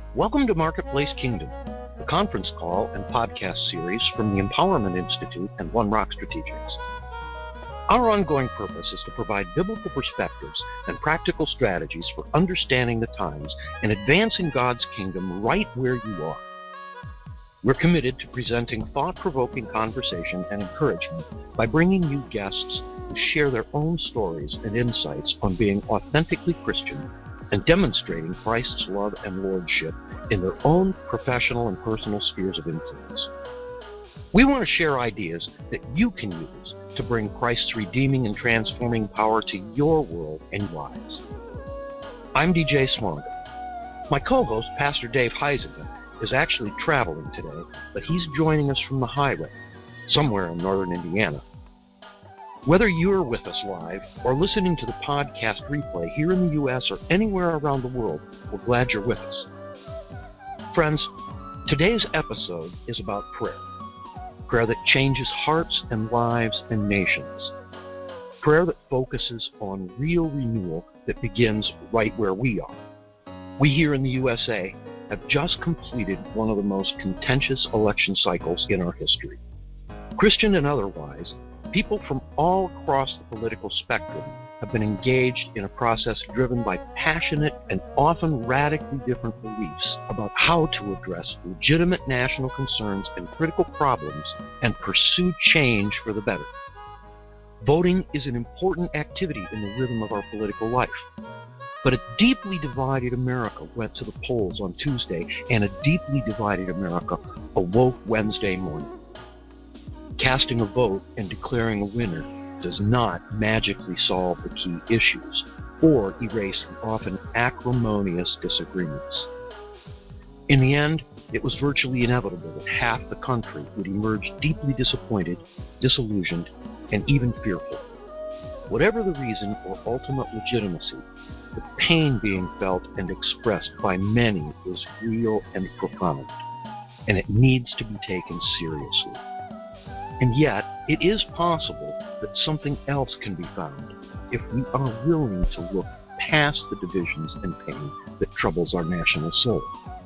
Welcome to Marketplace Kingdom, the conference call and podcast series from the Empowerment Institute and One Rock Strategics. Our ongoing purpose is to provide biblical perspectives and practical strategies for understanding the times and advancing God's kingdom right where you are. We're committed to presenting thought-provoking conversation and encouragement by bringing you guests who share their own stories and insights on being authentically Christian and demonstrating Christ's love and lordship in their own professional and personal spheres of influence. We want to share ideas that you can use to bring Christ's redeeming and transforming power to your world and lives. I'm DJ Swanger. My co-host, Pastor Dave Heisinger, is actually traveling today, but he's joining us from the highway, somewhere in northern Indiana. Whether you're with us live or listening to the podcast replay here in the U.S. or anywhere around the world, we're glad you're with us. Friends, today's episode is about prayer. Prayer that changes hearts and lives and nations. Prayer that focuses on real renewal that begins right where we are. We here in the USA have just completed one of the most contentious election cycles in our history. Christian and otherwise, people from all across the political spectrum have been engaged in a process driven by passionate and often radically different beliefs about how to address legitimate national concerns and critical problems and pursue change for the better. Voting is an important activity in the rhythm of our political life. But a deeply divided America went to the polls on Tuesday, and a deeply divided America awoke Wednesday morning. Casting a vote and declaring a winner does not magically solve the key issues or erase the often acrimonious disagreements. In the end, it was virtually inevitable that half the country would emerge deeply disappointed, disillusioned, and even fearful. Whatever the reason or ultimate legitimacy, the pain being felt and expressed by many is real and profound, and it needs to be taken seriously. And yet, it is possible that something else can be found if we are willing to look past the divisions and pain that troubles our national soul.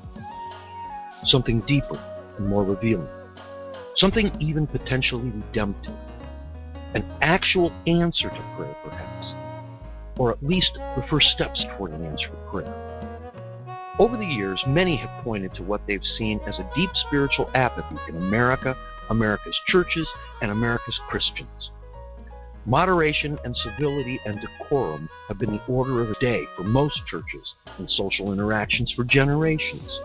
Something deeper and more revealing. Something even potentially redemptive. An actual answer to prayer, perhaps. Or at least the first steps toward an answer to prayer. Over the years, many have pointed to what they've seen as a deep spiritual apathy in America, America's churches, and America's Christians. Moderation and civility and decorum have been the order of the day for most churches and social interactions for generations.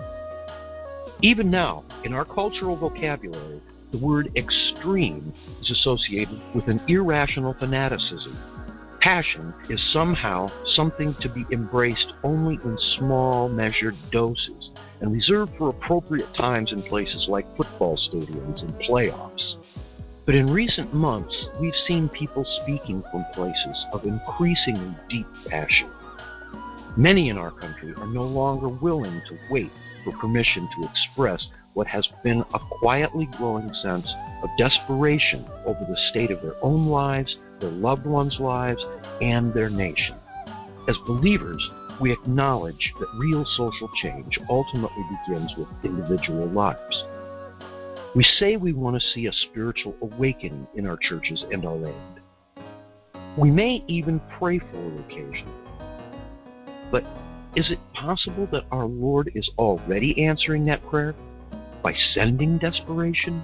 Even now, in our cultural vocabulary, the word extreme is associated with an irrational fanaticism. Passion is somehow something to be embraced only in small, measured doses and reserved for appropriate times and places like football stadiums and playoffs. But in recent months, we've seen people speaking from places of increasingly deep passion. Many in our country are no longer willing to wait for permission to express what has been a quietly growing sense of desperation over the state of their own lives, their loved ones' lives, and their nation. As believers, we acknowledge that real social change ultimately begins with individual lives. We say we want to see a spiritual awakening in our churches and our land. We may even pray for it occasionally. But is it possible that our Lord is already answering that prayer by sending desperation?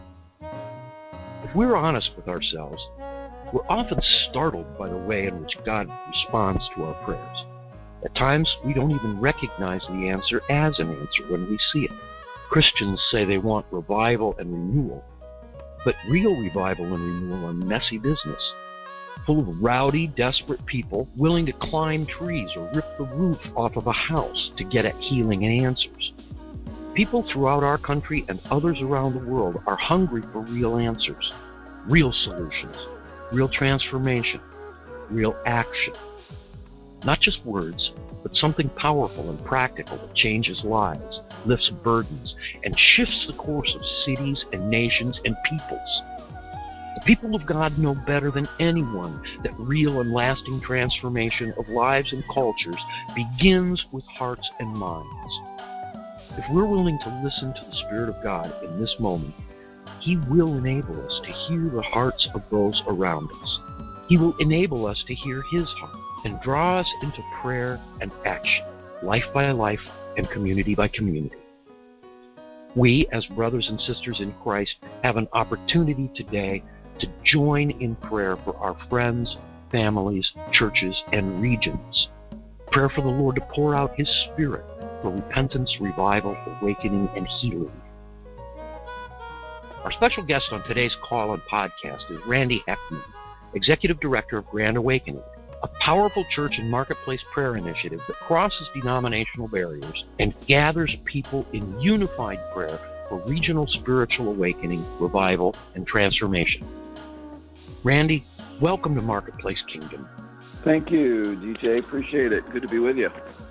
If we're honest with ourselves, we're often startled by the way in which God responds to our prayers. At times, we don't even recognize the answer as an answer when we see it. Christians say they want revival and renewal, but real revival and renewal are messy business, full of rowdy, desperate people willing to climb trees or rip the roof off of a house to get at healing and answers. People throughout our country and others around the world are hungry for real answers, real solutions, real transformation, real action. Not just words, but something powerful and practical that changes lives, lifts burdens, and shifts the course of cities and nations and peoples. The people of God know better than anyone that real and lasting transformation of lives and cultures begins with hearts and minds. If we're willing to listen to the Spirit of God in this moment, He will enable us to hear the hearts of those around us. He will enable us to hear His heart and draw us into prayer and action, life by life and community by community. We, as brothers and sisters in Christ, have an opportunity today to join in prayer for our friends, families, churches, and regions. Prayer for the Lord to pour out His Spirit for repentance, revival, awakening, and healing. Our special guest on today's call and podcast is Randy Heckman, Executive Director of Grand Awakening, a powerful church and marketplace prayer initiative that crosses denominational barriers and gathers people in unified prayer for regional spiritual awakening, revival, and transformation. Randy, welcome to Marketplace Kingdom. Thank you, DJ. Appreciate it. Good to be with you.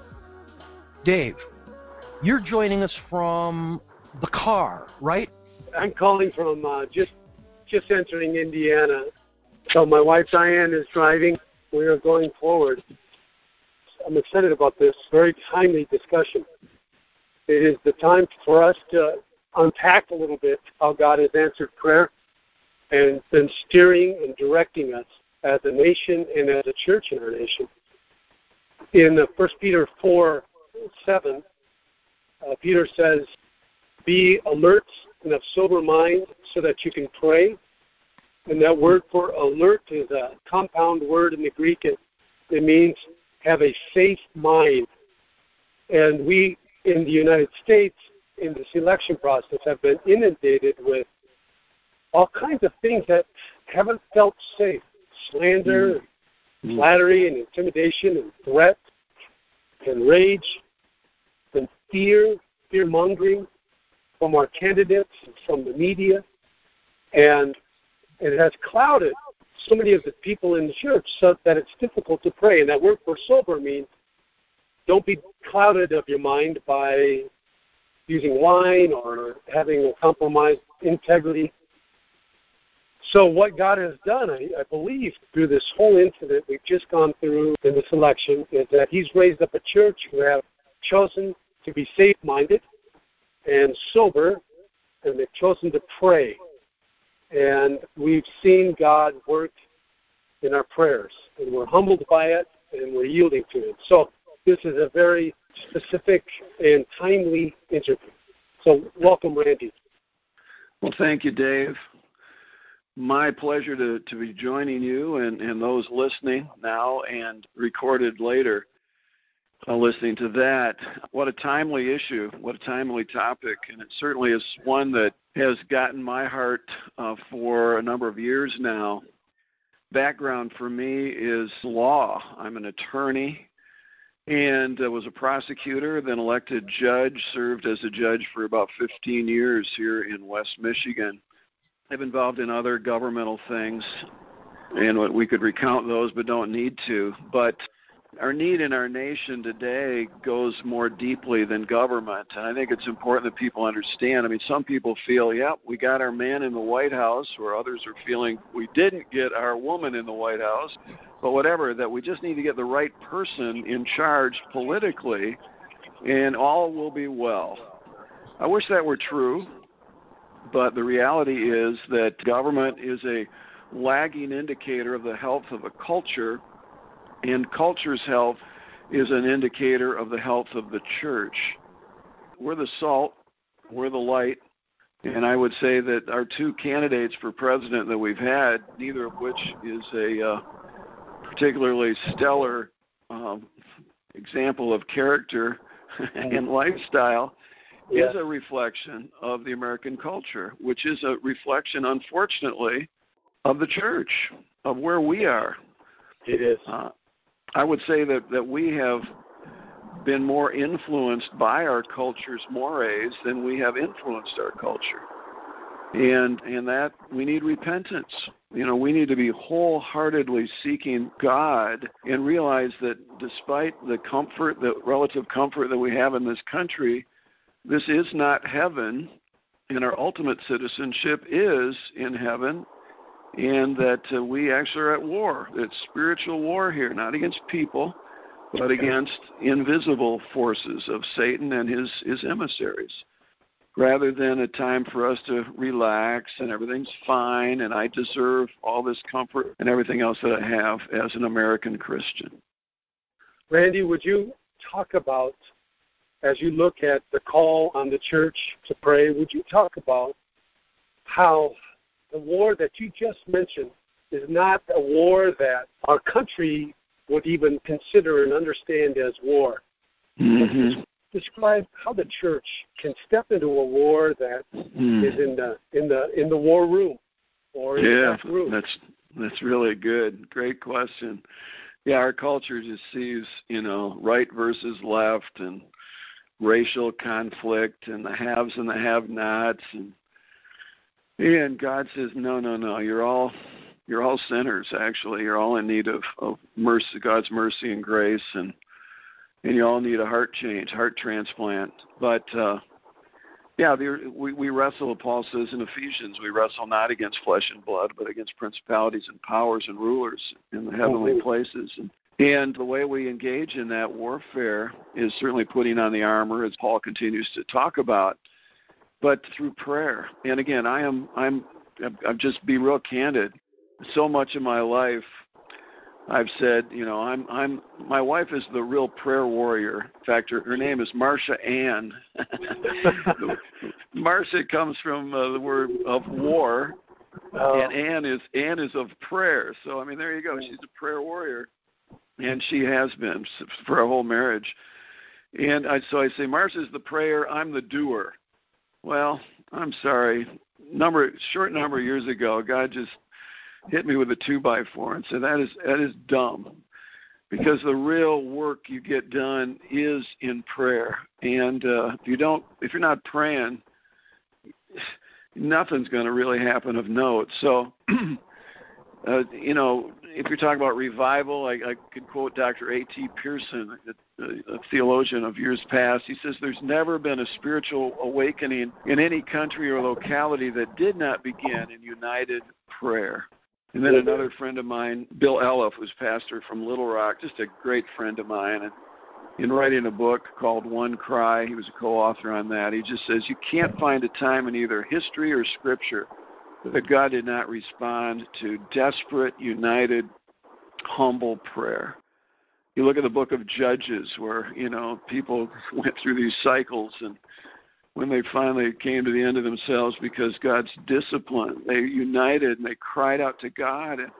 Dave, you're joining us from the car, right? I'm calling from just entering Indiana. So my wife Diane is driving. We are going forward. I'm excited about this very timely discussion. It is the time for us to unpack a little bit how God has answered prayer and been steering and directing us as a nation and as a church in our nation. In 1 Peter 4:7, Peter says, "Be alert and of sober mind so that you can pray." And that word for alert is a compound word in the Greek. It means have a safe mind. And we in the United States, in this election process, have been inundated with all kinds of things that haven't felt safe. Slander, and flattery, and intimidation, and threat, and rage, and fear-mongering from our candidates and from the media. And it has clouded so many of the people in the church so that it's difficult to pray. And that word for sober means don't be clouded of your mind by using wine or having a compromised integrity. So what God has done, I believe, through this whole incident we've just gone through in this election, is that He's raised up a church who have chosen to be safe-minded and sober, and they've chosen to pray. And we've seen God work in our prayers, and we're humbled by it, and we're yielding to it. So this is a very specific and timely interview. So welcome, Randy. Well, thank you, Dave. My pleasure to be joining you and those listening now and recorded later listening to that. What a timely issue, what a timely topic, and it certainly is one that has gotten my heart for a number of years now. Background for me is law. I'm an attorney and was a prosecutor, then elected judge, served as a judge for about 15 years here in West Michigan. I've been involved in other governmental things, and we could recount those but don't need to. But our need in our nation today goes more deeply than government, and I think it's important that people understand. I mean, some people feel, yeah, we got our man in the White House, or others are feeling we didn't get our woman in the White House, but whatever, that we just need to get the right person in charge politically, and all will be well. I wish that were true, but the reality is that government is a lagging indicator of the health of a culture, and culture's health is an indicator of the health of the church. We're the salt, we're the light, and I would say that our two candidates for president that we've had, neither of which is a particularly stellar example of character and lifestyle, is a reflection of the American culture, which is a reflection, unfortunately, of the church, of where we are. It is. I would say that we have been more influenced by our culture's mores than we have influenced our culture. And that we need repentance. You know, we need to be wholeheartedly seeking God and realize that despite the comfort, the relative comfort that we have in this country, this is not heaven, and our ultimate citizenship is in heaven. And that we actually are at war. It's spiritual war here, not against people, but against invisible forces of Satan and his emissaries, rather than a time for us to relax and everything's fine and I deserve all this comfort and everything else that I have as an American Christian. Randy, would you talk about, as you look at the call on the church to pray, would you talk about how the war that you just mentioned is not a war that our country would even consider and understand as war? Mm-hmm. Describe how the church can step into a war that is in the war room or in the room. That's really good. Great question. Yeah, our culture just sees, right versus left and racial conflict and the haves and the have-nots, and God says, no, you're all sinners. Actually, you're all in need of mercy, God's mercy and grace, and you all need a heart change, heart transplant. But we wrestle. Paul says in Ephesians, we wrestle not against flesh and blood, but against principalities and powers and rulers in the heavenly places. And the way we engage in that warfare is certainly putting on the armor, as Paul continues to talk about, but through prayer. And again, I'm just be real candid. So much of my life, I've said, my wife is the real prayer warrior. In fact, her name is Marcia Ann. Marcia comes from the word of war, and Ann is of prayer. So, there you go. She's a prayer warrior, and she has been for our whole marriage. And so I say, Marcia's the prayer, I'm the doer. Well, I'm sorry. Short number of years ago, God just hit me with a 2x4 and said, that is dumb, because the real work you get done is in prayer. And if you're not praying, nothing's going to really happen of note. So, if you're talking about revival, I could quote Dr. A.T. Pierson, a theologian of years past. He says, there's never been a spiritual awakening in any country or locality that did not begin in united prayer. And then another friend of mine, Bill Elliff, who's pastor from Little Rock, just a great friend of mine, and in writing a book called One Cry, he was a co-author on that, he just says you can't find a time in either history or scripture that God did not respond to desperate, united, humble prayer. You look at the book of Judges where, people went through these cycles, and when they finally came to the end of themselves because God's discipline, they united and they cried out to God. And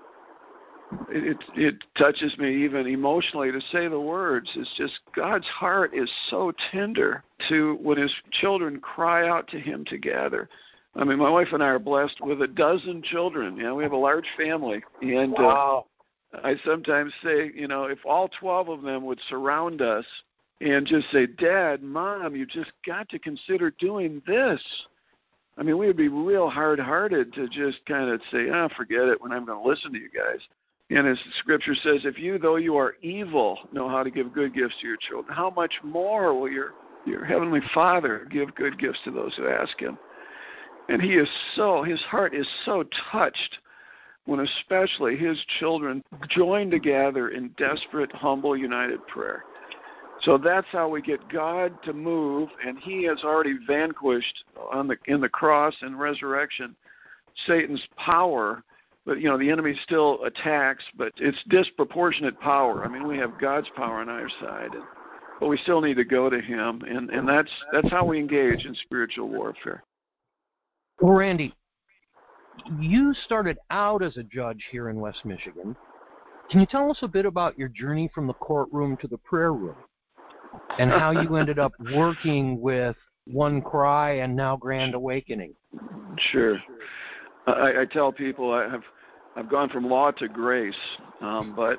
it touches me even emotionally to say the words. It's just God's heart is so tender to when his children cry out to him together. My wife and I are blessed with 12 children. We have a large family. And wow. I sometimes say, if all 12 of them would surround us and just say, Dad, Mom, you just got to consider doing this. We would be real hard-hearted to just kind of say, forget it, when I'm going to listen to you guys. And as the Scripture says, if you, though you are evil, know how to give good gifts to your children, how much more will your Heavenly Father give good gifts to those who ask him? And his heart is so touched when especially his children join together in desperate, humble, united prayer. So that's how we get God to move, and he has already vanquished in the cross and resurrection Satan's power. But, the enemy still attacks, but it's disproportionate power. We have God's power on our side, but we still need to go to him, and that's how we engage in spiritual warfare. Well, Randy, you started out as a judge here in West Michigan. Can you tell us a bit about your journey from the courtroom to the prayer room and how you ended up working with One Cry and now Grand Awakening? Sure. I tell people I've gone from law to grace, but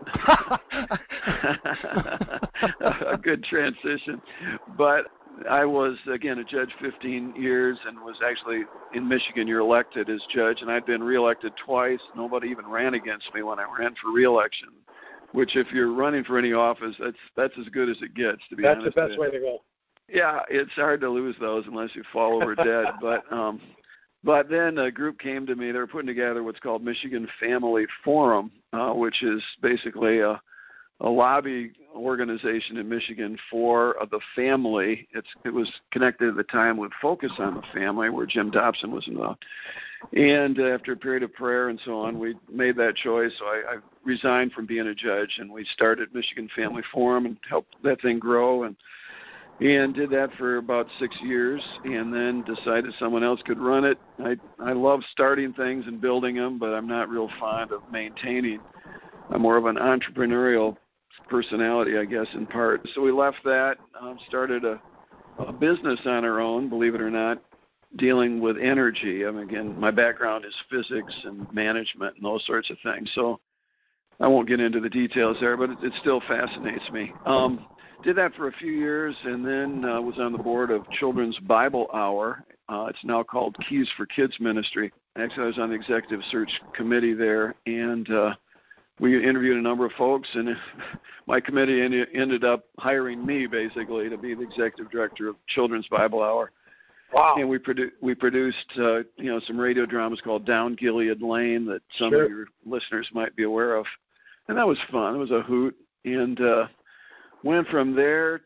a good transition. But I was, again, a judge 15 years and was actually in Michigan, you're elected as judge, and I'd been reelected twice. Nobody even ran against me when I ran for reelection, which if you're running for any office, that's as good as it gets, to be honest. That's the best way to go. Yeah, it's hard to lose those unless you fall over dead. But then a group came to me. They were putting together what's called Michigan Family Forum, which is basically a a lobby organization in Michigan for the family. It was connected at the time with Focus on the Family, where Jim Dobson was involved. And after a period of prayer and so on, we made that choice. So I resigned from being a judge, and we started Michigan Family Forum and helped that thing grow, and did that for about 6 years, and then decided someone else could run it. I love starting things and building them, but I'm not real fond of maintaining. I'm more of an entrepreneurial personality, I guess, in part. So we left that, started a business on our own, believe it or not, dealing with energy. Again, my background is physics and management and those sorts of things. So I won't get into the details there, but it still fascinates me. Did that for a few years, and then was on the board of Children's Bible Hour. It's now called Keys for Kids Ministry. Actually, I was on the executive search committee there, and we interviewed a number of folks, and my committee ended up hiring me, basically, to be the executive director of Children's Bible Hour. Wow. And we produced some radio dramas called Down Gilead Lane that some of your listeners might be aware of. And that was fun. It was a hoot. And went from there.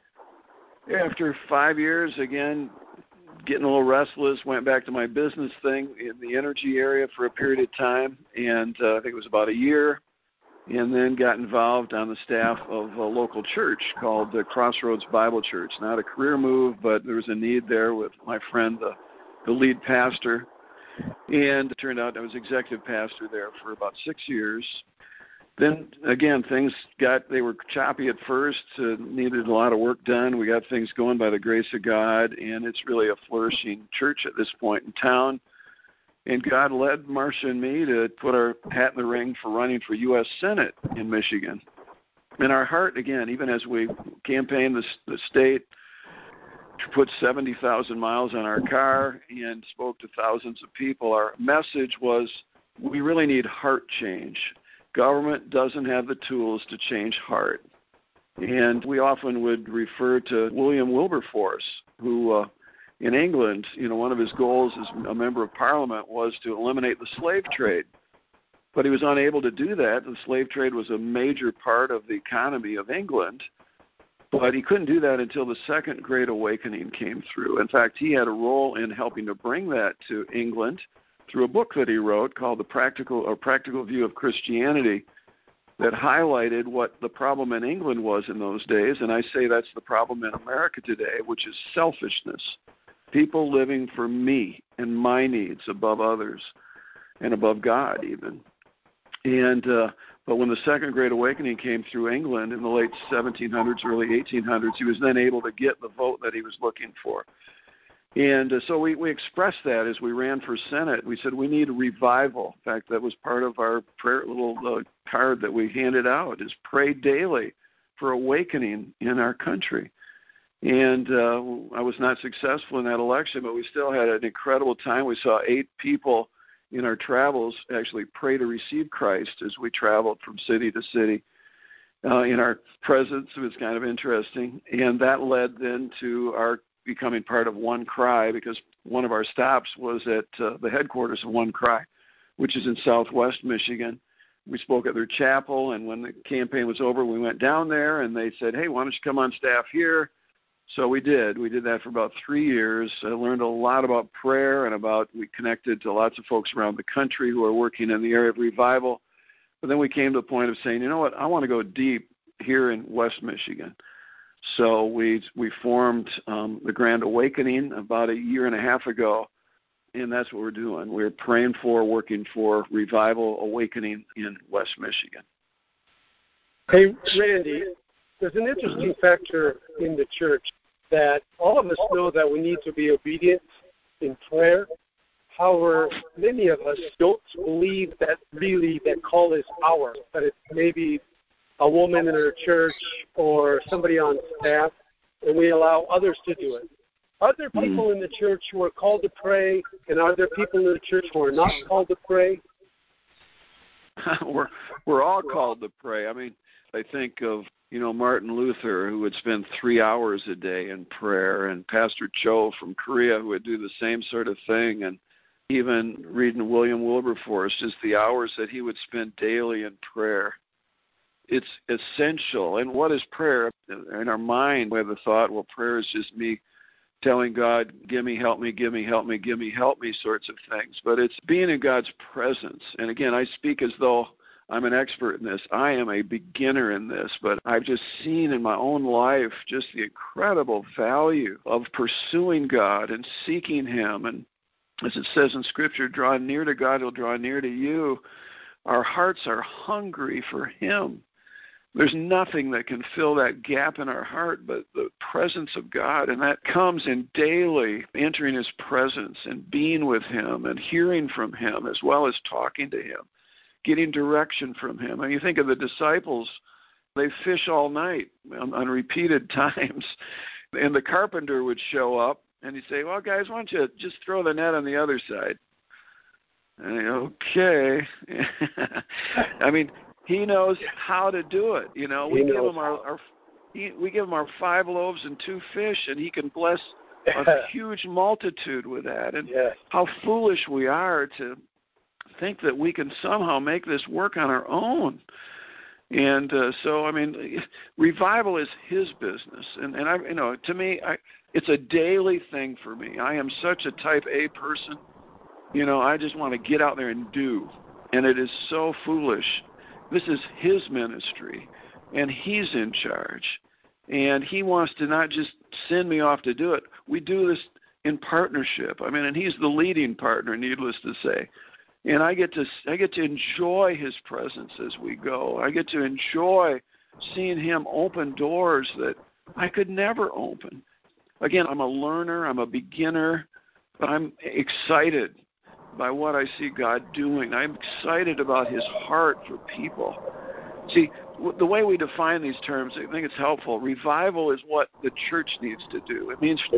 After 5 years, again, getting a little restless, went back to my business thing in the energy area for a period of time, and I think it was about a year, and then got involved on the staff of a local church called the Crossroads Bible Church. Not a career move, but there was a need there with my friend, the lead pastor, and it turned out I was executive pastor there for about 6 years. Then, again, they were choppy at first, needed a lot of work done. We got things going by the grace of God, and it's really a flourishing church at this point in town. And God led Marcia and me to put our hat in the ring for running for U.S. Senate in Michigan. And our heart, again, even as we campaigned the state, put 70,000 miles on our car and spoke to thousands of people, our message was we really need heart change. Government doesn't have the tools to change heart. And we often would refer to William Wilberforce, who in England, one of his goals as a member of Parliament was to eliminate the slave trade. But he was unable to do that. The slave trade was a major part of the economy of England. But he couldn't do that until the Second Great Awakening came through. In fact, he had a role in helping to bring that to England through a book that he wrote called The Practical View of Christianity, that highlighted what the problem in England was in those days. And I say that's the problem in America today, which is selfishness. People living for me and my needs above others and above God even. And but when the Second Great Awakening came through England in the late 1700s, early 1800s, he was then able to get the vote that he was looking for. And so we expressed that as we ran for Senate. We said we need a revival. In fact, that was part of our prayer little card that we handed out, is pray daily for awakening in our country. And I was not successful in that election, but we still had an incredible time. We saw 8 people in our travels actually pray to receive Christ as we traveled from city to city. In our presence, it was kind of interesting. And that led then to our becoming part of One Cry, because one of our stops was at the headquarters of One Cry, which is in southwest Michigan. We spoke at their chapel, and when the campaign was over, we went down there, and they said, hey, why don't you come on staff here? So we did. We did that for about 3 years. I learned a lot about prayer, and we connected to lots of folks around the country who are working in the area of revival. But then we came to the point of saying, you know what, I want to go deep here in West Michigan. So we formed the Grand Awakening about a year and a half ago, and that's what we're doing. We're praying for, working for revival awakening in West Michigan. Hey, Randy, there's an interesting factor in the church that all of us know that we need to be obedient in prayer. However, many of us don't believe that really that call is ours, that it's maybe a woman in her church or somebody on staff, and we allow others to do it. Are there people in the church who are called to pray, and are there people in the church who are not called to pray? We're all called to pray. I mean, I think of, Martin Luther, who would spend 3 hours a day in prayer, and Pastor Cho from Korea, who would do the same sort of thing, and even reading William Wilberforce, just the hours that he would spend daily in prayer. it's essential. And what is prayer? In our mind, we have the thought, well, prayer is just me telling God, give me, help me, give me, help me, give me, help me sorts of things. But it's being in God's presence. And again, I speak as though I'm an expert in this. I am a beginner in this, but I've just seen in my own life just the incredible value of pursuing God and seeking Him. And as it says in Scripture, draw near to God, He'll draw near to you. Our hearts are hungry for Him. There's nothing that can fill that gap in our heart but the presence of God, and that comes in daily entering His presence and being with Him and hearing from Him as well as talking to Him, getting direction from Him. And you think of the disciples, they fish all night on repeated times, and the carpenter would show up, and he'd say, well, guys, why don't you just throw the net on the other side? And okay. I mean, He knows how to do it. You know, we give Him our 5 loaves and 2 fish, and He can bless a huge multitude with that. And how foolish we are to think that we can somehow make this work on our own. And so, I mean, revival is His business. And I, you know, to me, it's a daily thing for me. I am such a type A person. You know, I just want to get out there and do. And it is so foolish. This is His ministry, and He's in charge. And He wants to not just send me off to do it. We do this in partnership. I mean, and He's the leading partner, needless to say. And I get to enjoy His presence as we go. I get to enjoy seeing Him open doors that I could never open. Again, I'm a learner. I'm a beginner. But I'm excited by what I see God doing. I'm excited about His heart for people. See, the way we define these terms, I think it's helpful. Revival is what the church needs to do. It means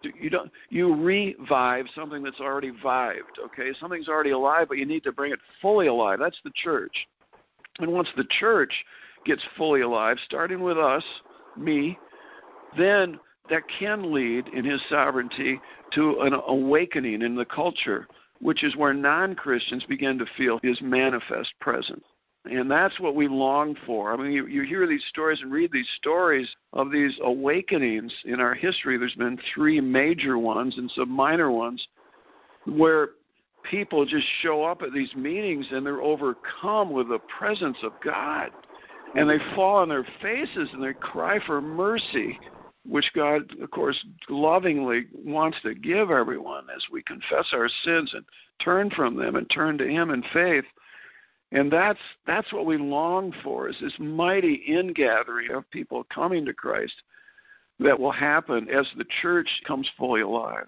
you revive something that's already vived, okay? Something's already alive, but you need to bring it fully alive. That's the church. And once the church gets fully alive, starting with us, me, then that can lead in His sovereignty to an awakening in the culture, which is where non-Christians begin to feel His manifest presence. And that's what we long for. I mean, you hear these stories and read these stories of these awakenings in our history. There's been 3 major ones and some minor ones where people just show up at these meetings and they're overcome with the presence of God. And they fall on their faces and they cry for mercy, which God, of course, lovingly wants to give everyone as we confess our sins and turn from them and turn to Him in faith. And that's what we long for, is this mighty ingathering of people coming to Christ that will happen as the church comes fully alive.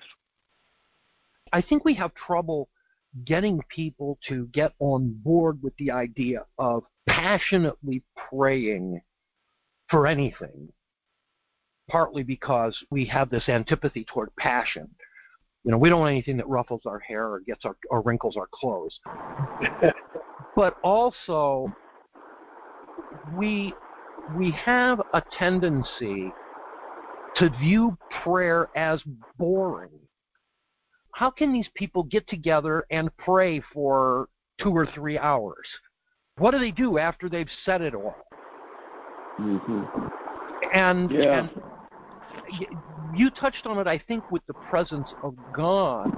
I think we have trouble getting people to get on board with the idea of passionately praying for anything, partly because we have this antipathy toward passion. You know, we don't want anything that ruffles our hair or gets or wrinkles our clothes. But also, we have a tendency to view prayer as boring. How can these people get together and pray for 2 or 3 hours? What do they do after they've said it all? Mm-hmm. And you touched on it, I think, with the presence of God.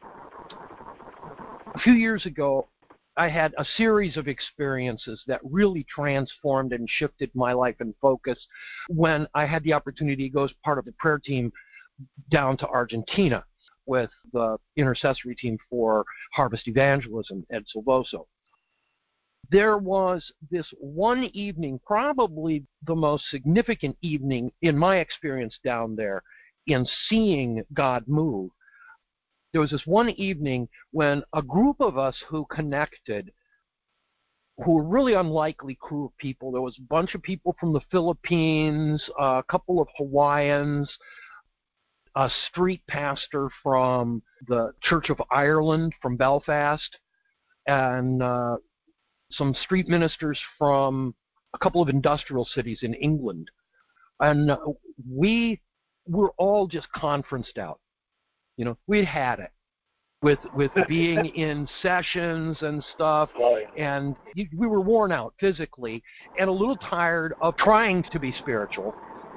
A few years ago, I had a series of experiences that really transformed and shifted my life and focus when I had the opportunity to go as part of the prayer team down to Argentina with the intercessory team for Harvest Evangelism, Ed Silvoso. There was this one evening, probably the most significant evening in my experience down there in seeing God move. There was this one evening when a group of us who connected, who were really unlikely crew of people. There was a bunch of people from the Philippines, a couple of Hawaiians, a street pastor from the Church of Ireland from Belfast, and some street ministers from a couple of industrial cities in England. And we were all just conferenced out. You know, we'd had it. with being in sessions and stuff, and we were worn out physically and a little tired of trying to be spiritual.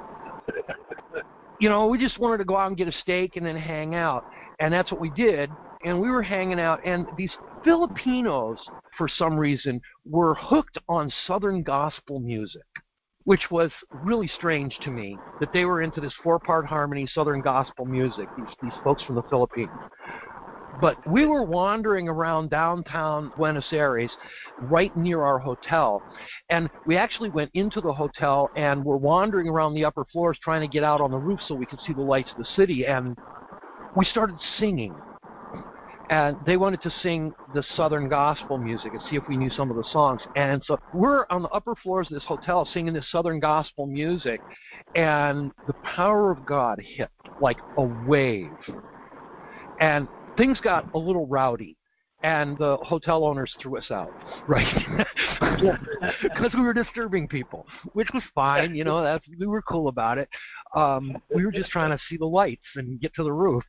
We just wanted to go out and get a steak and then hang out, and that's what we did. And we were hanging out, and these Filipinos, for some reason, were hooked on Southern gospel music, which was really strange to me, that they were into this 4-part harmony Southern gospel music, these folks from the Philippines. But we were wandering around downtown Buenos Aires, right near our hotel, and we actually went into the hotel and were wandering around the upper floors trying to get out on the roof so we could see the lights of the city, and we started singing. And they wanted to sing the Southern gospel music and see if we knew some of the songs. And so we're on the upper floors of this hotel singing this Southern gospel music, and the power of God hit like a wave. And things got a little rowdy, and the hotel owners threw us out, right? Because we were disturbing people, which was fine, we were cool about it. We were just trying to see the lights and get to the roof.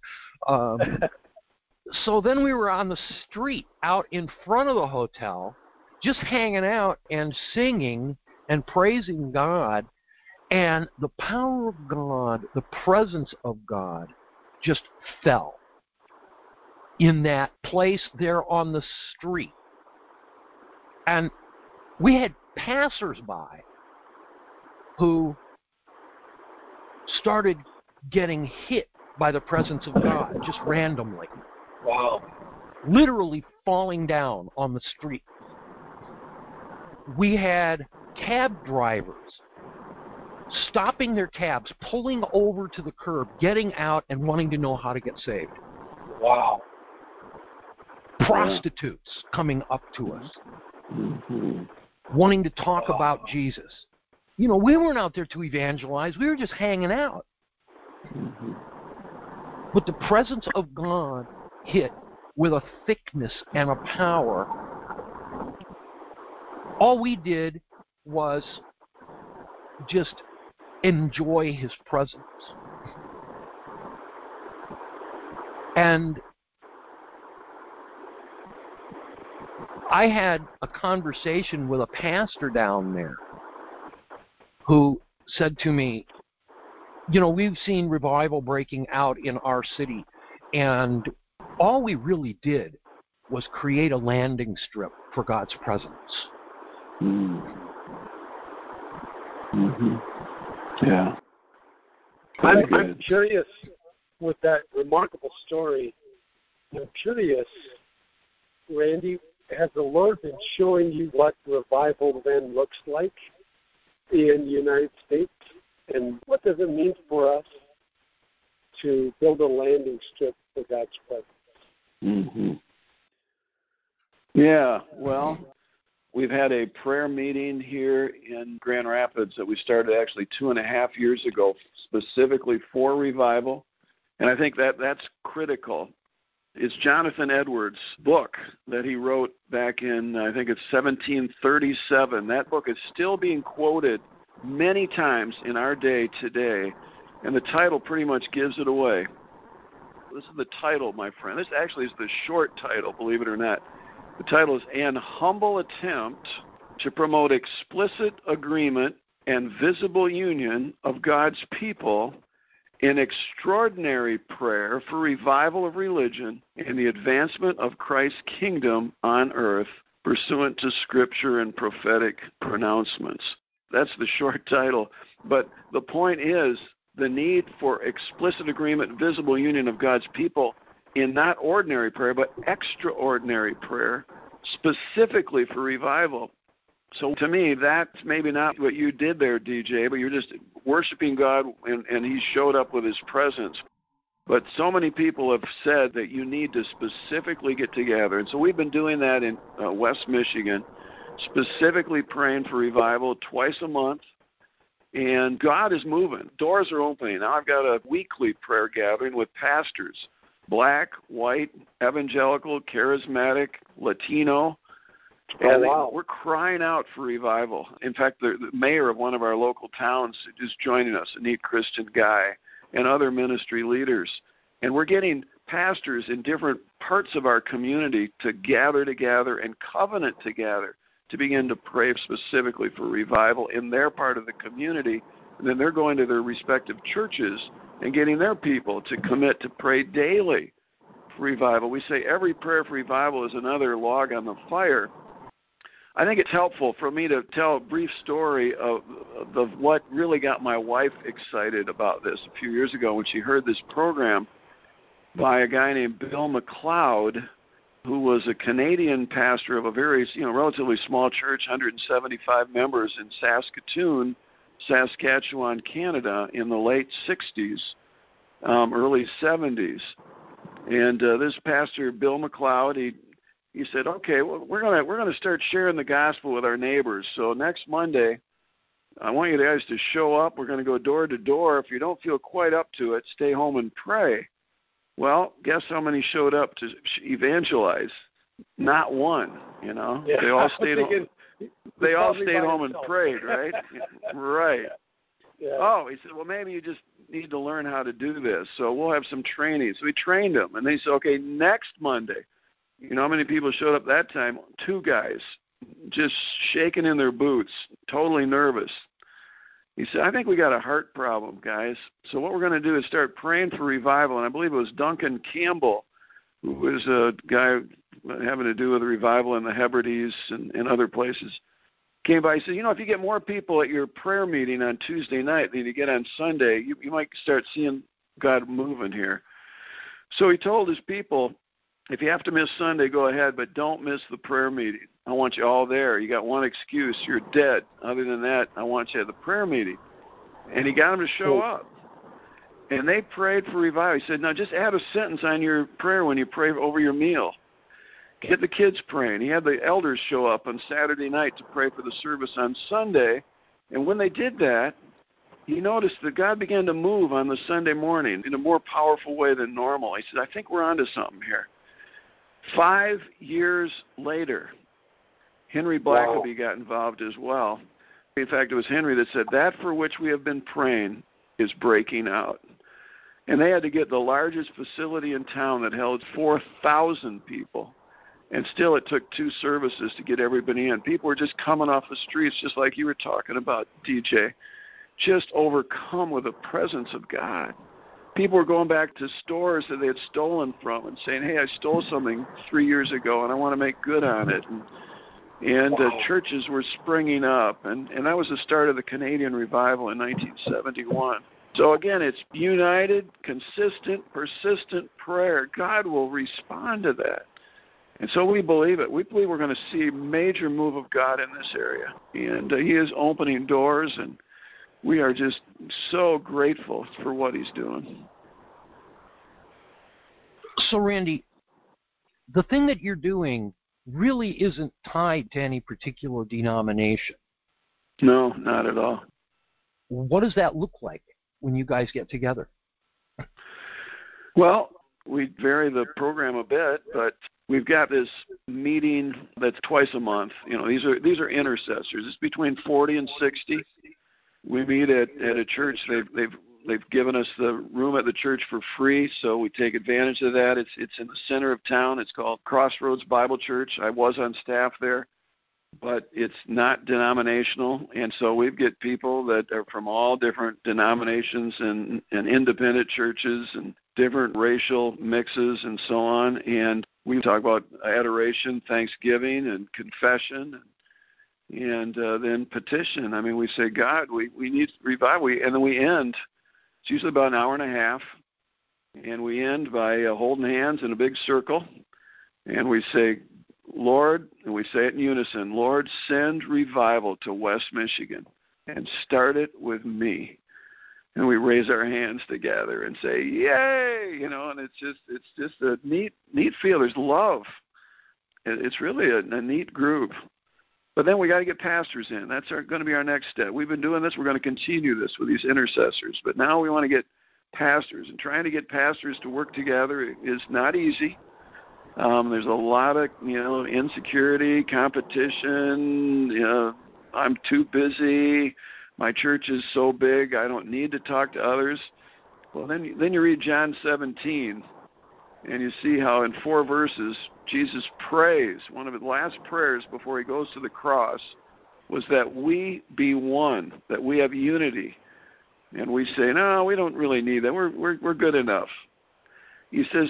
So then we were on the street out in front of the hotel, just hanging out and singing and praising God, and the power of God, the presence of God, just fell in that place there on the street. And we had passersby who started getting hit by the presence of God just randomly. Wow. Literally falling down on the street. We had cab drivers stopping their cabs, pulling over to the curb, getting out, and wanting to know how to get saved. Wow. Prostitutes coming up to us, wanting to talk about Jesus. We weren't out there to evangelize. We were just hanging out. But the presence of God hit with a thickness and a power. All we did was just enjoy his presence. And I had a conversation with a pastor down there who said to me, we've seen revival breaking out in our city, and all we really did was create a landing strip for God's presence. Yeah. I'm curious with that remarkable story. I'm curious, Randy, has the Lord been showing you what revival then looks like in the United States? And what does it mean for us to build a landing strip for God's presence? Yeah, well, we've had a prayer meeting here in Grand Rapids that we started actually 2.5 years ago, specifically for revival. And I think that's critical. It's Jonathan Edwards' book that he wrote back in, I think it's 1737. That book is still being quoted many times in our day today, and the title pretty much gives it away. This is the title, my friend. This actually is the short title, believe it or not. The title is An Humble Attempt to Promote Explicit Agreement and Visible Union of God's People in Extraordinary Prayer for Revival of Religion and the Advancement of Christ's Kingdom on Earth, pursuant to Scripture and prophetic pronouncements. That's the short title. But the point is the need for explicit agreement, visible union of God's people in not ordinary prayer, but extraordinary prayer, specifically for revival. So to me, that's maybe not what you did there, DJ, but you're just worshiping God, and he showed up with his presence. But so many people have said that you need to specifically get together. And so we've been doing that in West Michigan, specifically praying for revival twice a month. And God is moving. Doors are opening. Now I've got a weekly prayer gathering with pastors, black, white, evangelical, charismatic, Latino. And we're crying out for revival. In fact, the mayor of one of our local towns is joining us, a neat Christian guy, and other ministry leaders. And we're getting pastors in different parts of our community to gather together and covenant together to begin to pray specifically for revival in their part of the community. And then they're going to their respective churches and getting their people to commit to pray daily for revival. We say every prayer for revival is another log on the fire. I think it's helpful for me to tell a brief story of what really got my wife excited about this a few years ago when she heard this program by a guy named Bill McLeod, who was a Canadian pastor of a very, relatively small church, 175 members in Saskatoon, Saskatchewan, Canada, in the late 60s, early 70s. And this pastor, Bill McLeod, he said, okay, well, we're gonna start sharing the gospel with our neighbors. So next Monday, I want you guys to show up. We're going to go door to door. If you don't feel quite up to it, stay home and pray. Well, guess how many showed up to evangelize? Not one. Yeah. They all stayed home. They all stayed home and prayed, right? Right. Yeah. Oh, he said, well, maybe you just need to learn how to do this. So we'll have some training. So we trained them, and they said, okay, next Monday. You know how many people showed up that time? 2 guys, just shaking in their boots, totally nervous. He said, I think we got a heart problem, guys. So what we're going to do is start praying for revival. And I believe it was Duncan Campbell, who was a guy having to do with revival in the Hebrides and other places, came by. He said, if you get more people at your prayer meeting on Tuesday night than you get on Sunday, you might start seeing God moving here. So he told his people, if you have to miss Sunday, go ahead, but don't miss the prayer meeting. I want you all there. You got one excuse. You're dead. Other than that, I want you at the prayer meeting. And he got them to show up. And they prayed for revival. He said, now just add a sentence on your prayer when you pray over your meal. Get the kids praying. He had the elders show up on Saturday night to pray for the service on Sunday. And when they did that, he noticed that God began to move on the Sunday morning in a more powerful way than normal. He said, I think we're onto something here. 5 years later, Henry Blackaby got involved as well. In fact, it was Henry that said, that for which we have been praying is breaking out. And they had to get the largest facility in town that held 4,000 people. And still it took 2 services to get everybody in. People were just coming off the streets, just like you were talking about, DJ, just overcome with the presence of God. People were going back to stores that they had stolen from and saying, hey, I stole something 3 years ago, and I want to make good on it. And churches were springing up. And that was the start of the Canadian revival in 1971. So, again, it's united, consistent, persistent prayer. God will respond to that. And so we believe it. We believe we're going to see a major move of God in this area. And he is opening doors, and we are just so grateful for what he's doing. So, Randy, the thing that you're doing really isn't tied to any particular denomination. No, not at all. What does that look like when you guys get together? Well, we vary the program a bit, but we've got this meeting that's twice a month. These are intercessors. It's between 40 and 60. We meet at a church. They've given us the room at the church for free, so we take advantage of that. It's in the center of town. It's called Crossroads Bible Church. I was on staff there, but it's not denominational, and so we get people that are from all different denominations and independent churches and different racial mixes and so on. And we talk about adoration, thanksgiving, and confession, and then petition. I mean, we say, God, we need revival. And then we end. It's usually about an hour and a half. And we end by holding hands in a big circle. And we say, Lord, and we say it in unison, Lord, send revival to West Michigan and start it with me. And we raise our hands together and say, yay, and it's just a neat feel. There's love. It's really a neat group. But then we got to get pastors in. That's going to be our next step. We've been doing this. We're going to continue this with these intercessors. But now we want to get pastors. And trying to get pastors to work together is not easy. There's a lot of, insecurity, competition. I'm too busy. My church is so big, I don't need to talk to others. Well, then you read John 17, And you see how in 4 verses, Jesus prays. One of his last prayers before he goes to the cross was that we be one, that we have unity. And we say, no, we don't really need that. We're good enough. He says,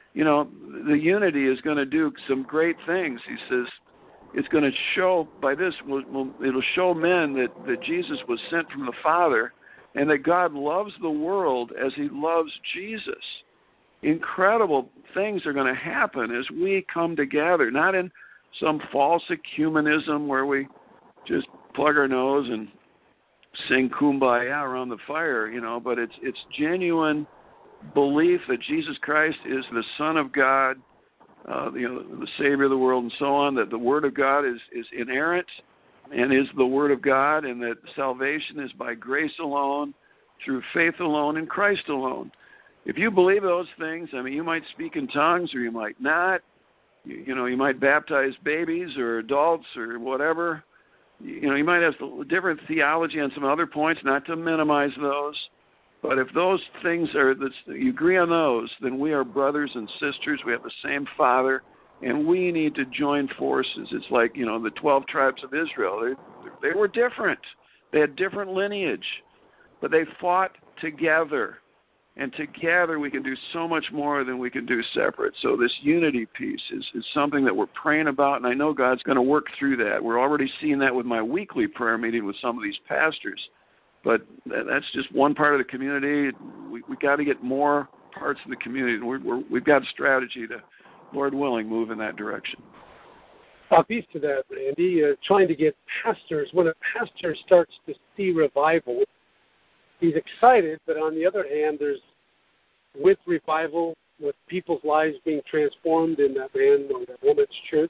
the unity is going to do some great things. He says, it's going to show by this, it'll show men that Jesus was sent from the Father and that God loves the world as he loves Jesus. Incredible things are going to happen as we come together, not in some false ecumenism where we just plug our nose and sing Kumbaya around the fire, but it's genuine belief that Jesus Christ is the Son of God, the Savior of the world and so on, that the Word of God is inerrant and is the Word of God, and that salvation is by grace alone, through faith alone, in Christ alone. If you believe those things, you might speak in tongues or you might not. You might baptize babies or adults or whatever. You might have different theology on some other points, not to minimize those. But if those things you agree on those, then we are brothers and sisters. We have the same Father, and we need to join forces. It's like, the 12 tribes of Israel. They were different. They had different lineage, but they fought together. And together we can do so much more than we can do separate. So this unity piece is something that we're praying about, and I know God's going to work through that. We're already seeing that with my weekly prayer meeting with some of these pastors. But that's just one part of the community. We got to get more parts of the community. We've got a strategy to, Lord willing, move in that direction. A piece to that, Randy, trying to get pastors. When a pastor starts to see revival, he's excited, but on the other hand, with revival, with people's lives being transformed in that man or that woman's church,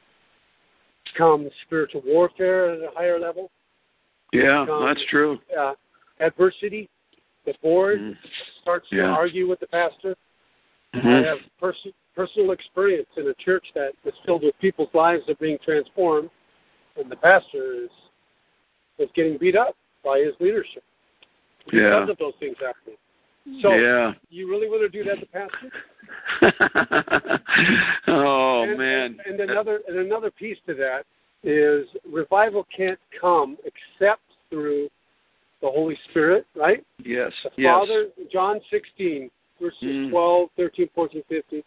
comes spiritual warfare at a higher level. Yeah, that's true. Adversity. The board starts to argue with the pastor. Mm-hmm. I have personal experience in a church that is filled with people's lives that are being transformed, and the pastor is getting beat up by his leadership because of those things happening. So, you really want to do that to pastor? Man. And another piece to that is revival can't come except through the Holy Spirit, right? Yes. The Father, John 16, verses 12, 13, 14, 15.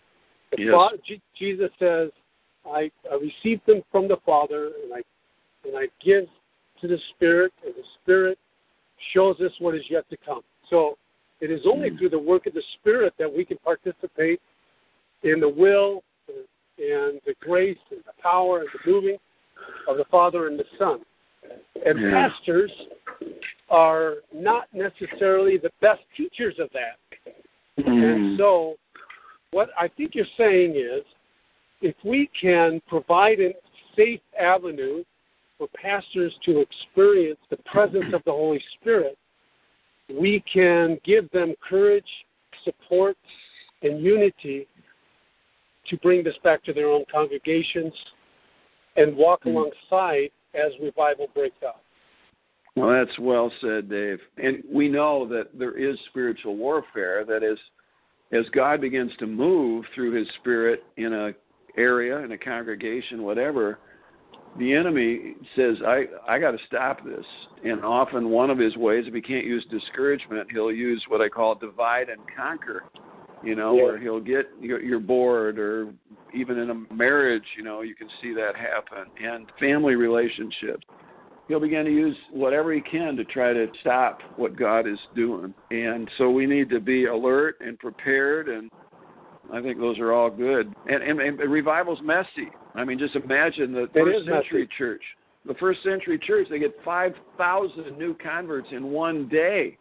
Jesus says, I received them from the Father, and I give to the Spirit, and the Spirit shows us what is yet to come. So it is only through the work of the Spirit that we can participate in the will and the grace and the power and the moving of the Father and the Son. And pastors are not necessarily the best teachers of that. And so what I think you're saying is, if we can provide a safe avenue for pastors to experience the presence of the Holy Spirit, we can give them courage, support, and unity to bring this back to their own congregations and walk alongside as revival breaks out. Well, that's well said, Dave. And we know that there is spiritual warfare, that as God begins to move through his Spirit in an area, in a congregation, whatever, the enemy says, I got to stop this. And often one of his ways, if he can't use discouragement, he'll use what I call divide and conquer, where he'll get your board, or even in a marriage, you can see that happen, and family relationships. He'll begin to use whatever he can to try to stop what God is doing. And so we need to be alert and prepared, and I think those are all good. And revival's messy. Just imagine the first century church. The first century church, they get 5,000 new converts in one day.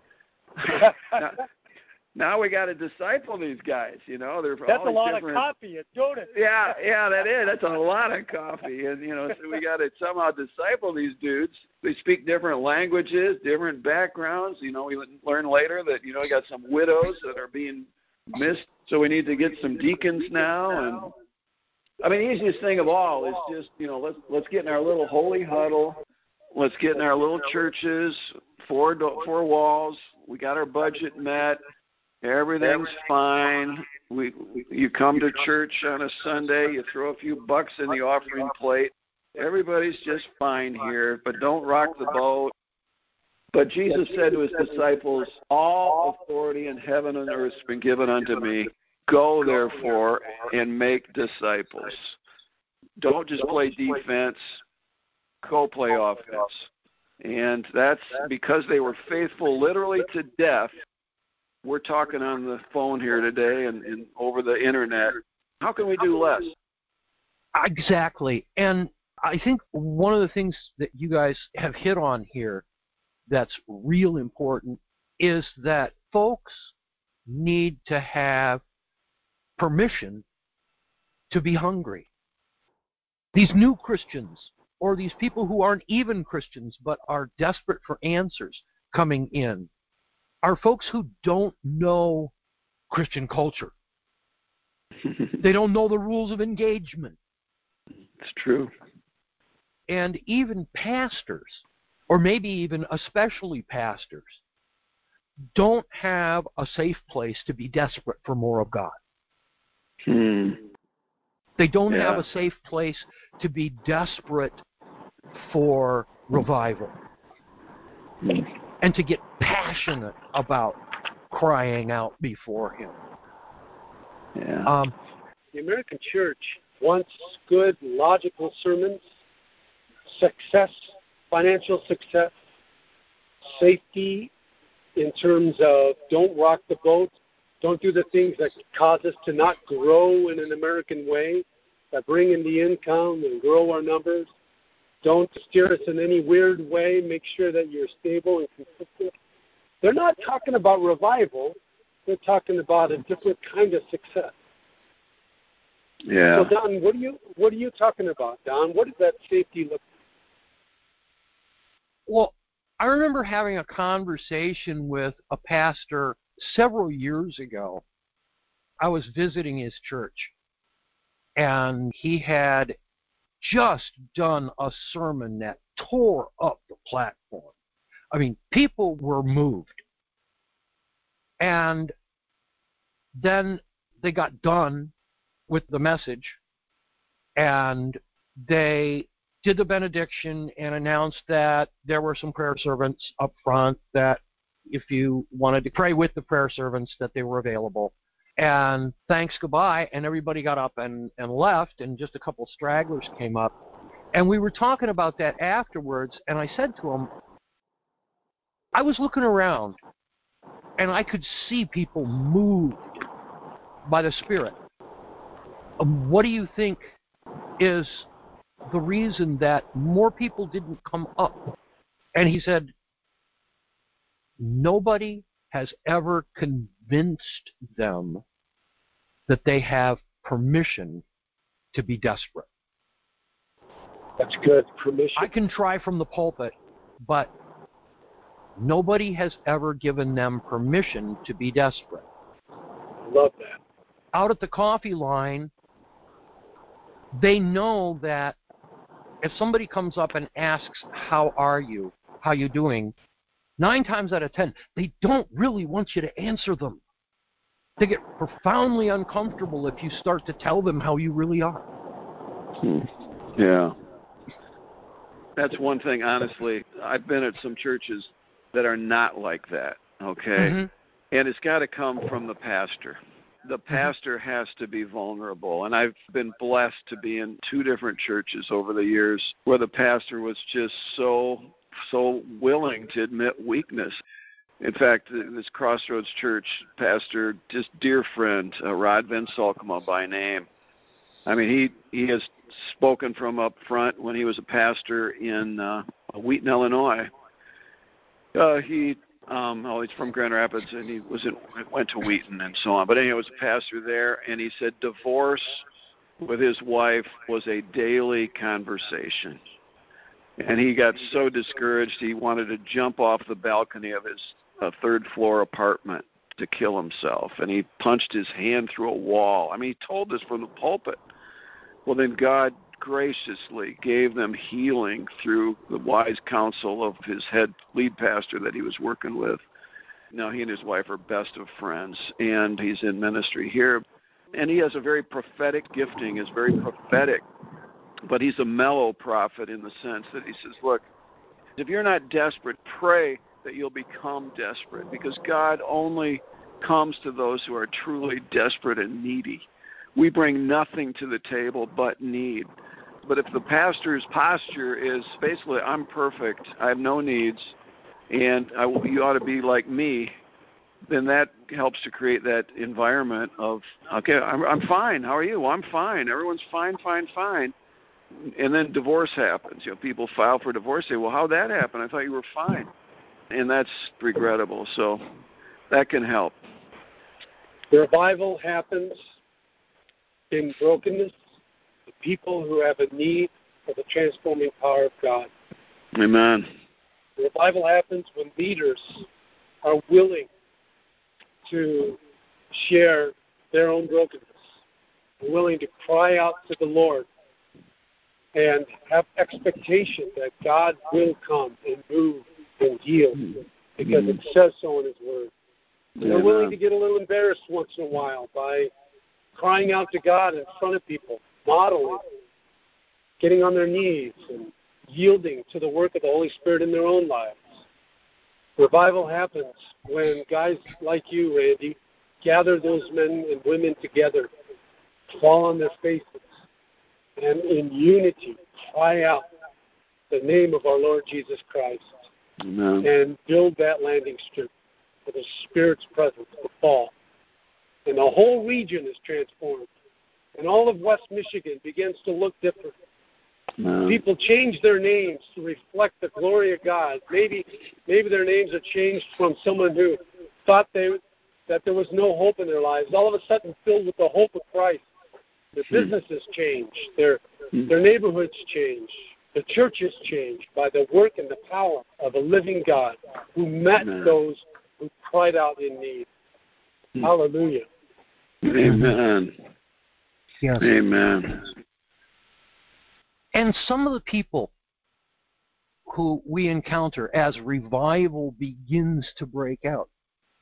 Now we got to disciple these guys. That's a lot of coffee, don't it? Yeah, that is. That's a lot of coffee, and so we got to somehow disciple these dudes. They speak different languages, different backgrounds. We learn later that we got some widows that are being missed, so we need to get some deacons now. And the easiest thing of all is just let's get in our little holy huddle. Let's get in our little churches, four walls. We got our budget met. Everything's fine. You come to church on a Sunday, you throw a few bucks in the offering plate. Everybody's just fine here, but don't rock the boat. But Jesus said to his disciples, all authority in heaven and earth has been given unto me. Go, therefore, and make disciples. Don't just play defense. Go play offense. And that's because they were faithful literally to death. We're talking on the phone here today and over the internet. How can we do less? Exactly. And I think one of the things that you guys have hit on here that's real important is that folks need to have permission to be hungry. These new Christians, or these people who aren't even Christians but are desperate for answers coming in, are folks who don't know Christian culture. They don't know the rules of engagement. It's true. And even pastors, or maybe even especially pastors, don't have a safe place to be desperate for more of God. They don't have a safe place to be desperate for revival and to get passionate about crying out before Him. The American church wants good, logical sermons, success, financial success, safety in terms of don't rock the boat, don't do the things that cause us to not grow in an American way, that bring in the income and grow our numbers. Don't steer us in any weird way. Make sure that you're stable and consistent. They're not talking about revival. They're talking about a different kind of success. Yeah. So, Don, what are you talking about, Don? What does that safety look like? Well, I remember having a conversation with a pastor several years ago. I was visiting his church, and he had just done a sermon that tore up the platform. I mean, people were moved. And then they got done with the message, and they did the benediction and announced that there were some prayer servants up front, that if you wanted to pray with the prayer servants, that they were available. And thanks, goodbye, and everybody got up and left, and just a couple stragglers came up. And we were talking about that afterwards, and I said to him, I was looking around, and I could see people moved by the Spirit. What do you think is the reason that more people didn't come up? And he said, nobody has ever convinced them that they have permission to be desperate. That's good. Permission. I can try from the pulpit, but nobody has ever given them permission to be desperate. Love that. Out at the coffee line, they know that if somebody comes up and asks, how are you? How you doing? 9 times out of 10, they don't really want you to answer them. They get profoundly uncomfortable if you start to tell them how you really are. Yeah. That's one thing, honestly. I've been at some churches that are not like that, okay? Mm-hmm. And it's got to come from the pastor. The pastor has to be vulnerable. And I've been blessed to be in 2 different churches over the years where the pastor was just so willing to admit weakness. In fact, this Crossroads Church pastor, just dear friend, Rod Van Salkema by name. I mean, he has spoken from up front when he was a pastor in Wheaton, Illinois. He's from Grand Rapids, and he went to Wheaton and so on. But anyway, he was a pastor there, and he said divorce with his wife was a daily conversation. And he got so discouraged, he wanted to jump off the balcony of his 3rd-floor apartment to kill himself. And he punched his hand through a wall. I mean, he told this from the pulpit. Well, then God graciously gave them healing through the wise counsel of his head lead pastor that he was working with. Now, he and his wife are best of friends, and he's in ministry here. And he has a very prophetic gifting, is very prophetic, but he's a mellow prophet in the sense that he says, look, if you're not desperate, pray that you'll become desperate, because God only comes to those who are truly desperate and needy. We bring nothing to the table but need. But if the pastor's posture is basically, I'm perfect, I have no needs, and you ought to be like me, then that helps to create that environment of, okay, I'm fine. How are you? Well, I'm fine. Everyone's fine. And then divorce happens. People file for divorce, say, well, how'd that happen? I thought you were fine. And that's regrettable. So that can help. Revival happens in brokenness. The people who have a need for the transforming power of God. Amen. Revival happens when leaders are willing to share their own brokenness, willing to cry out to the Lord and have expectation that God will come and move and heal, because it says so in His Word. They're willing to get a little embarrassed once in a while by crying out to God in front of people, modeling, getting on their knees, and yielding to the work of the Holy Spirit in their own lives. Revival happens when guys like you, Randy, gather those men and women together, fall on their faces, and in unity cry out the name of our Lord Jesus Christ. Amen. And build that landing strip for the Spirit's presence to fall. And the whole region is transformed. And all of West Michigan begins to look different. People change their names to reflect the glory of God. Maybe their names are changed from someone who thought that there was no hope in their lives, all of a sudden filled with the hope of Christ. Their businesses change. Their neighborhoods change. The churches change by the work and the power of a living God who met those who cried out in need. Hallelujah. Amen. Yes. Amen. And some of the people who we encounter as revival begins to break out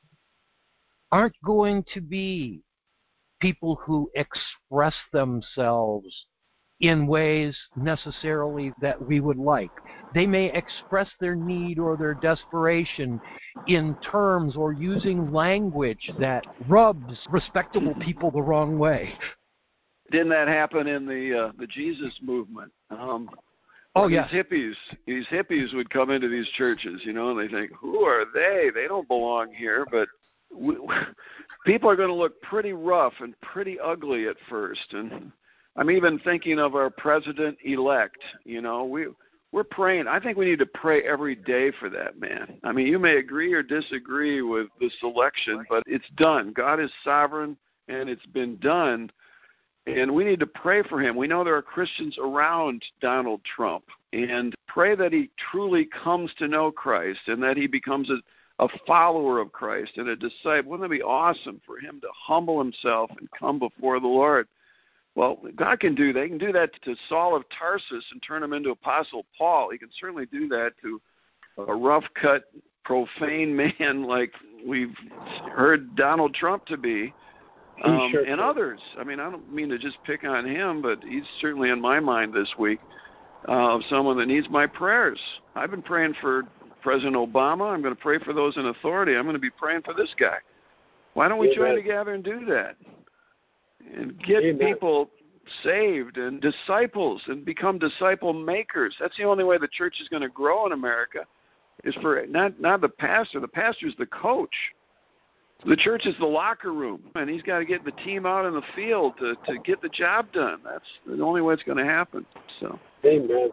aren't going to be people who express themselves in ways necessarily that we would like. They may express their need or their desperation in terms or using language that rubs respectable people the wrong way. Didn't that happen in the Jesus movement? Yes. These hippies would come into these churches, and they think, who are they? They don't belong here. But people are going to look pretty rough and pretty ugly at first. And I'm even thinking of our president-elect. We're praying. I think we need to pray every day for that man. I mean, you may agree or disagree with the selection, but it's done. God is sovereign, and it's been done. And we need to pray for him. We know there are Christians around Donald Trump, and pray that he truly comes to know Christ and that he becomes a follower of Christ and a disciple. Wouldn't it be awesome for him to humble himself and come before the Lord? Well, God can do that. He can do that to Saul of Tarsus and turn him into Apostle Paul. He can certainly do that to a rough-cut, profane man like we've heard Donald Trump to be. And others. I mean, I don't mean to just pick on him, but he's certainly in my mind this week of someone that needs my prayers. I've been praying for President Obama. I'm going to pray for those in authority. I'm going to be praying for this guy. Why don't we join together and do that? And get people saved and disciples and become disciple makers. That's the only way the church is going to grow in America, is for not the pastor. The pastor's the coach. The church is the locker room, and he's got to get the team out in the field to get the job done. That's the only way it's going to happen. So, amen.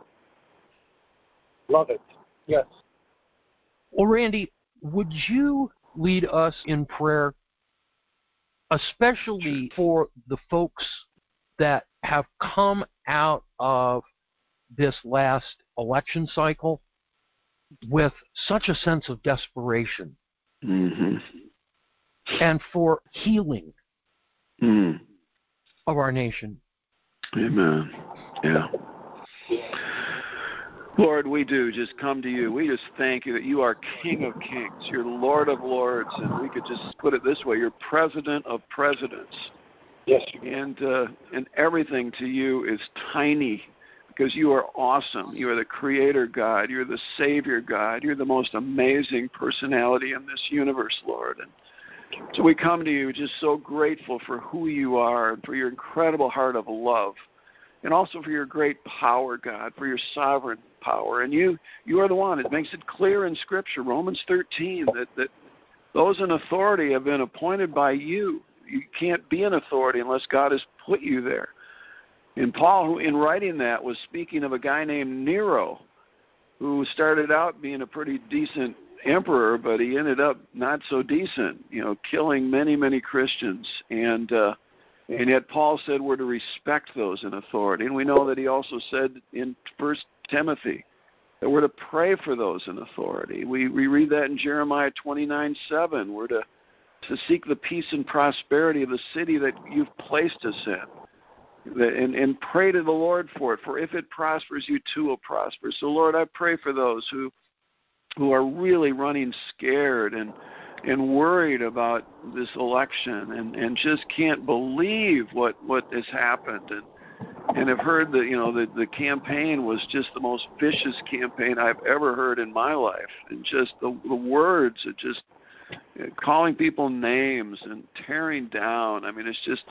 Love it. Yes. Well, Randy, would you lead us in prayer, especially for the folks that have come out of this last election cycle with such a sense of desperation? Mm-hmm. And for healing of our nation. Amen. Yeah. Lord, we do just come to you. We just thank you that you are King of Kings. You're Lord of Lords. And we could just put it this way. You're President of Presidents. Yes. And everything to you is tiny because you are awesome. You are the Creator God. You're the Savior God. You're the most amazing personality in this universe, Lord. And so we come to you just so grateful for who you are and for your incredible heart of love. And also for your great power, God, for your sovereign power. And you are the one. It makes it clear in Scripture, Romans 13, that those in authority have been appointed by you. You can't be an authority unless God has put you there. And Paul, who in writing that, was speaking of a guy named Nero, who started out being a pretty decent emperor, but he ended up not so decent, killing many, many Christians. And yet Paul said we're to respect those in authority. And we know that he also said in 1 Timothy that we're to pray for those in authority. We read that in Jeremiah 29:7. We're to seek the peace and prosperity of the city that you've placed us in. And pray to the Lord for it. For if it prospers, you too will prosper. So, Lord, I pray for those who are really running scared and worried about this election and just can't believe what has happened and have heard that the campaign was just the most vicious campaign I've ever heard in my life, and just the words of just calling people names and tearing down. I mean, it's just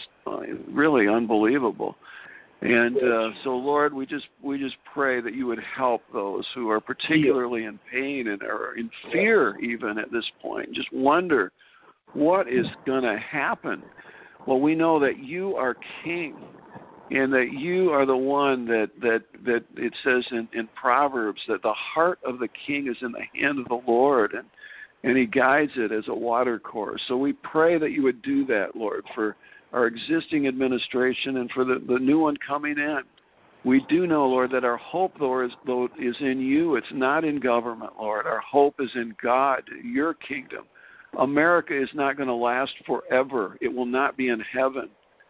really unbelievable. And so, Lord, we just pray that you would help those who are particularly in pain and are in fear even at this point. Just wonder what is going to happen. Well, we know that you are King, and that you are the one that it says in Proverbs that the heart of the king is in the hand of the Lord, and he guides it as a water course. So we pray that you would do that, Lord, for our existing administration and for the new one coming in. We do know, Lord, that our hope, Lord, is in you. It's not in government, Lord. Our hope is in God, your kingdom. America is not going to last forever. It will not be in heaven.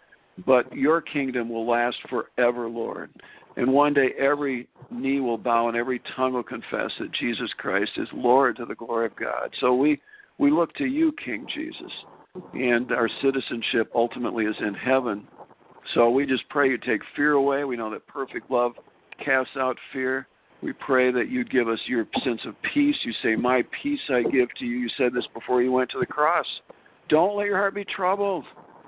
But your kingdom will last forever, Lord. And one day every knee will bow and every tongue will confess that Jesus Christ is Lord to the glory of God. So we look to you, King Jesus. And our citizenship ultimately is in heaven. So we just pray you take fear away. We know that perfect love casts out fear. We pray that you'd give us your sense of peace. You say, my peace I give to you. You said this before you went to the cross. Don't let your heart be troubled.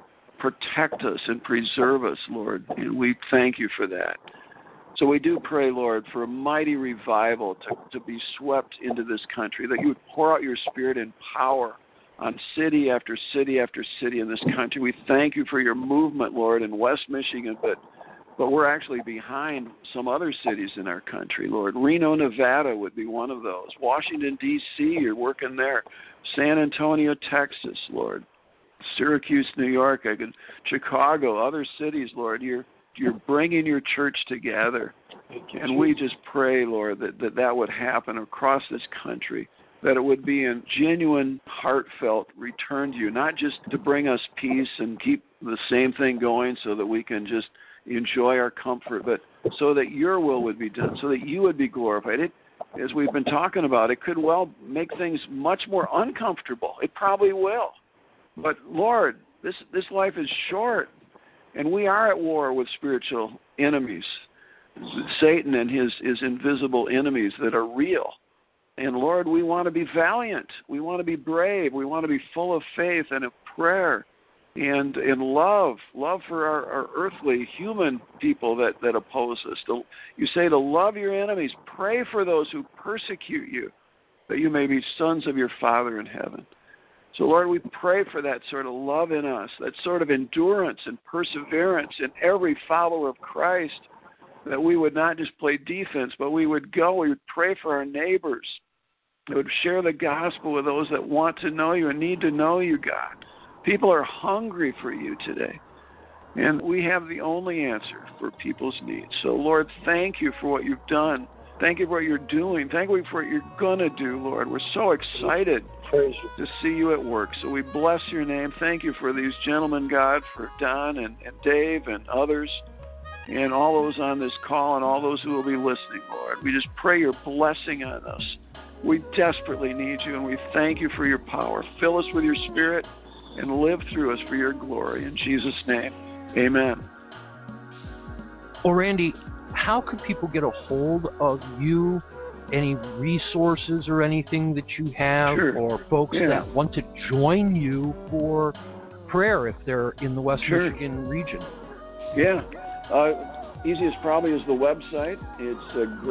Protect us and preserve us, Lord. And we thank you for that. So we do pray, Lord, for a mighty revival to be swept into this country, that you would pour out your Spirit in power on city after city after city in this country. We thank you for your movement, Lord, in West Michigan, but we're actually behind some other cities in our country, Lord. Reno, Nevada would be one of those. Washington, D.C., you're working there. San Antonio, Texas, Lord. Syracuse, New York, Chicago, other cities, Lord. You're bringing your church together. And we just pray, Lord, that would happen across this country, that it would be a genuine, heartfelt return to you, not just to bring us peace and keep the same thing going so that we can just enjoy our comfort, but so that your will would be done, so that you would be glorified. As we've been talking about, it could well make things much more uncomfortable. It probably will. But, Lord, this life is short, and we are at war with spiritual enemies, Satan and his invisible enemies that are real. And, Lord, we want to be valiant. We want to be brave. We want to be full of faith and of prayer and in love for our earthly human people that oppose us. You say to love your enemies, pray for those who persecute you, that you may be sons of your Father in heaven. So, Lord, we pray for that sort of love in us, that sort of endurance and perseverance in every follower of Christ, that we would not just play defense, but we would pray for our neighbors. We would share the gospel with those that want to know you and need to know you, God. People are hungry for you today, and we have the only answer for people's needs. So, Lord, thank you for what you've done. Thank you for what you're doing. Thank you for what you're going to do, Lord. We're so excited to see you at work. So we bless your name. Thank you for these gentlemen, God, for Don and Dave and others. and all those on this call and all those who will be listening, Lord. We just pray your blessing on us. We desperately need you, and we thank you for your power. Fill us with your Spirit and live through us for your glory. In Jesus' name, amen. Well, Randy, how can people get a hold of you? Any resources or anything that you have, Sure. or folks that want to join you for prayer if they're in the West Michigan region? Yeah. Easiest probably is the website. It's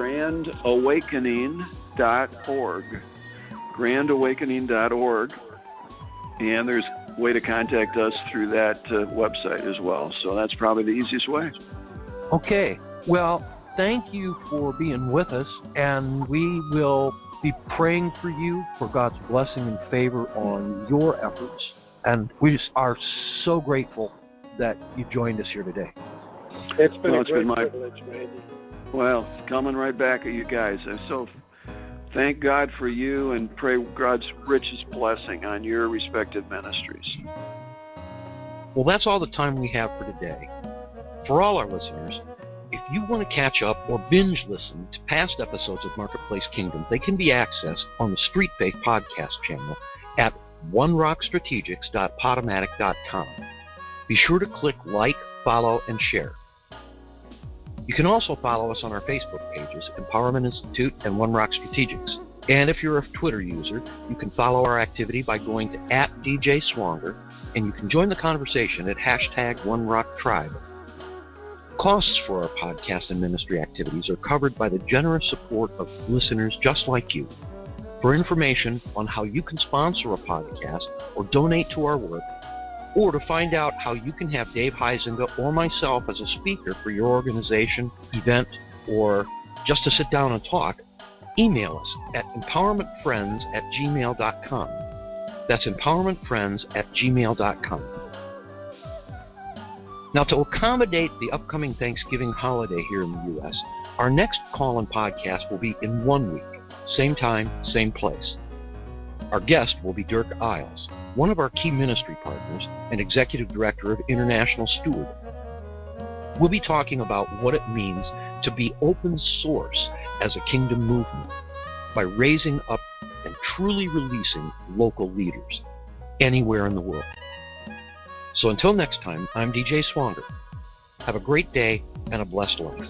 grandawakening.org. Grandawakening.org. And there's a way to contact us through that website as well. So that's probably the easiest way. Okay. Well, thank you for being with us, and we will be praying for you for God's blessing and favor on your efforts. And we just are so grateful that you joined us here today. It's been a great privilege, Randy. Well, coming right back at you guys. So thank God for you and pray God's richest blessing on your respective ministries. Well, that's all the time we have for today. For all our listeners, if you want to catch up or binge listen to past episodes of Marketplace Kingdom, they can be accessed on the Street Faith podcast channel at onerockstrategics.podomatic.com. Be sure to click like, follow, and share. You can also follow us on our Facebook pages, Empowerment Institute and One Rock Strategics. And if you're a Twitter user, you can follow our activity by going to @DJSwanger, and you can join the conversation at #OneRockTribe. Costs for our podcast and ministry activities are covered by the generous support of listeners just like you. For information on how you can sponsor a podcast or donate to our work, or to find out how you can have Dave Huizenga or myself as a speaker for your organization, event, or just to sit down and talk, email us at empowermentfriends@gmail.com. That's empowermentfriends@gmail.com. Now, to accommodate the upcoming Thanksgiving holiday here in the U.S., our next call-in podcast will be in 1 week, same time, same place. Our guest will be Dirk Isles, one of our key ministry partners and executive director of International Steward. We'll be talking about what it means to be open source as a kingdom movement by raising up and truly releasing local leaders anywhere in the world. So until next time, I'm DJ Swanger. Have a great day and a blessed life.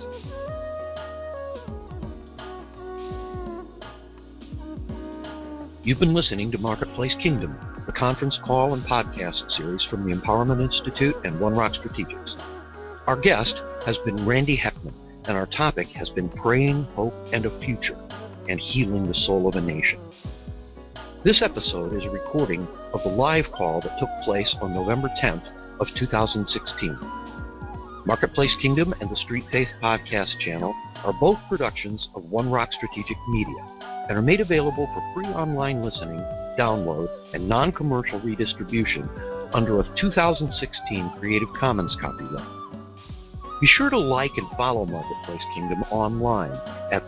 You've been listening to Marketplace Kingdom, the conference call and podcast series from the Empowerment Institute and One Rock Strategics. Our guest has been Randy Heckman, and our topic has been Praying, Hope, and a Future, and Healing the Soul of a Nation. This episode is a recording of the live call that took place on November 10th of 2016. Marketplace Kingdom and the Street Faith podcast channel are both productions of One Rock Strategic Media, and are made available for free online listening, download, and non-commercial redistribution under a 2016 Creative Commons copyright. Be sure to like and follow Marketplace Kingdom online at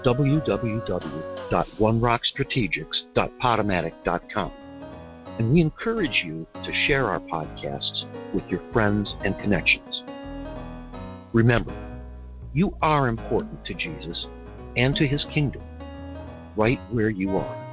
www.onerockstrategics.podomatic.com. And we encourage you to share our podcasts with your friends and connections. Remember, you are important to Jesus and to his kingdom, right where you are.